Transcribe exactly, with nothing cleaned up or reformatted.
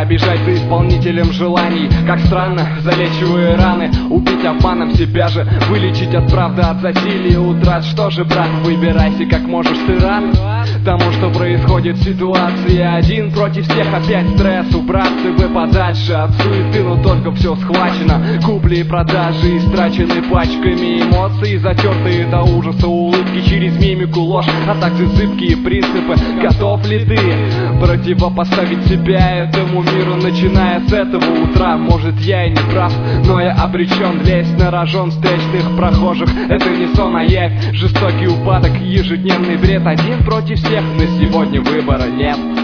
бежать за исполнителем желаний. Как странно, залечивая раны, убить обманом себя же, вылечить от правды, от засилия, утрат. Что же, брат, выбирайся как можешь, ты рад тому, что происходит в ситуации? Один против всех, опять стресс. Убраться бы подальше от суеты, но только все схвачено. Купли и продажи истрачены пачками эмоций, затертые до ужаса улыбки через мимику, ложь, а также зыбкие принципы. Готов ли ты противопоставить себя этому миру, начиная с этого утра? Может, я и не прав, но я обречен лезть на рожон встречных прохожих. Это не сон, а явь, жестокий упадок, ежедневный бред. Один против всех, на сегодня выбора нет.